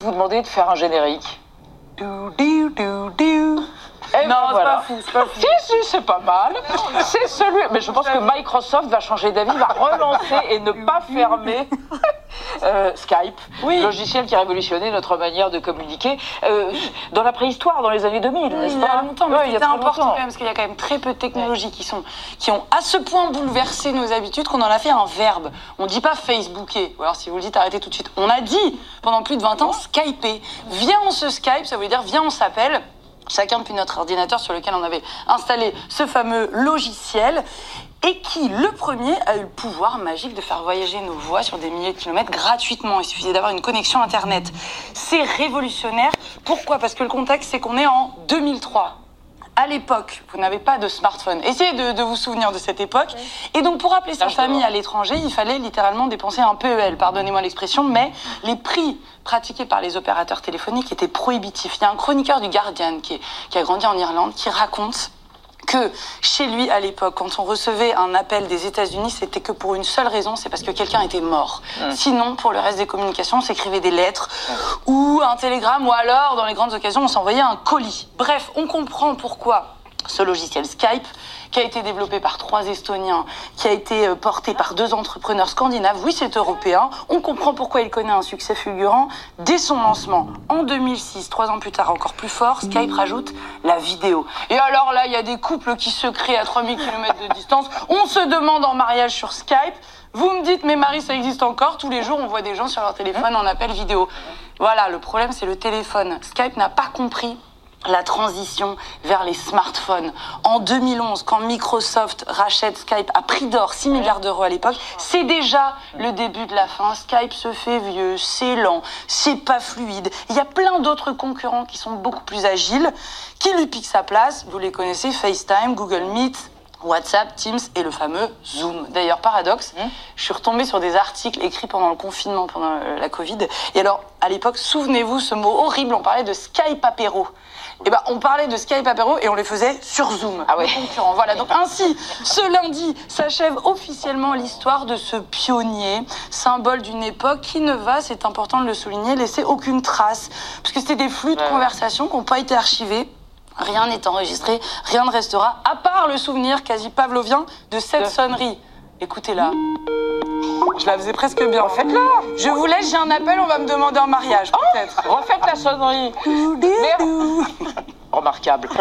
vous demander de faire un générique. Et Non, voilà. c'est pas fou. Si, c'est pas mal. C'est celui. Mais je pense que Microsoft va changer d'avis, va relancer et ne pas fermer Skype, logiciel qui a révolutionné notre manière de communiquer dans la préhistoire, dans les années 2000, n'est-ce Il y pas? a longtemps, mais Ouais, il y a c'était très important longtemps. quand même, parce qu'il y a quand même très peu de technologies qui ont à ce point bouleversé nos habitudes qu'on en a fait un verbe. On dit pas Facebooker, ou alors si vous le dites, arrêtez tout de suite. On a dit pendant plus de 20 ans Skyper. Viens, on se Skype, ça veut dire viens, on s'appelle. Chacun depuis notre ordinateur sur lequel on avait installé ce fameux logiciel et qui, le premier, a eu le pouvoir magique de faire voyager nos voix sur des milliers de kilomètres gratuitement. Il suffisait d'avoir une connexion Internet. C'est révolutionnaire. Pourquoi? Parce que le contexte, c'est qu'on est en 2003. À l'époque, vous n'avez pas de smartphone. Essayez de vous souvenir de cette époque. Et donc, pour appeler sa famille à l'étranger, il fallait littéralement dépenser un PEL, pardonnez-moi l'expression, mais les prix pratiqués par les opérateurs téléphoniques étaient prohibitifs. Il y a un chroniqueur du Guardian qui a grandi en Irlande qui raconte que chez lui, à l'époque, quand on recevait un appel des États-Unis, c'était que pour une seule raison, c'est parce que quelqu'un était mort. Sinon, pour le reste des communications, on s'écrivait des lettres ou un télégramme, ou alors, dans les grandes occasions, on s'envoyait un colis. Bref, on comprend pourquoi ce logiciel Skype, qui a été développé par 3 Estoniens, qui a été porté par 2 entrepreneurs scandinaves, oui, c'est européen, on comprend pourquoi il connaît un succès fulgurant dès son lancement. En 2006, 3 ans plus tard, encore plus fort, Skype rajoute la vidéo. Et alors là, il y a des couples qui se créent à 3000 km de distance, on se demande en mariage sur Skype, vous me dites, mais Marie, ça existe encore, tous les jours, on voit des gens sur leur téléphone en appel vidéo. Voilà, le problème, c'est le téléphone. Skype n'a pas compris la transition vers les smartphones. En 2011, quand Microsoft rachète Skype à prix d'or, 6 milliards d'euros à l'époque, c'est déjà le début de la fin. Skype se fait vieux, c'est lent, c'est pas fluide. Il y a plein d'autres concurrents qui sont beaucoup plus agiles, qui lui piquent sa place. Vous les connaissez, FaceTime, Google Meet, WhatsApp, Teams et le fameux Zoom. D'ailleurs, paradoxe, je suis retombée sur des articles écrits pendant le confinement, pendant la Covid. Et alors, à l'époque, souvenez-vous, ce mot horrible, on parlait de Skype apéro. Eh ben, on parlait de Skype apéro et on les faisait sur Zoom. Ah ouais. Concurrent. Voilà. Donc ainsi, ce lundi s'achève officiellement l'histoire de ce pionnier, symbole d'une époque qui ne va, c'est important de le souligner, laisser aucune trace, parce que c'était des flux de conversation qui n'ont pas été archivés. Rien n'est enregistré, rien ne restera, à part le souvenir quasi pavlovien de cette sonnerie. Écoutez-la. Je la faisais presque bien. Refaites-la. Je vous laisse, j'ai un appel, on va me demander en mariage, peut-être. Refaites la sonnerie. Remarquable.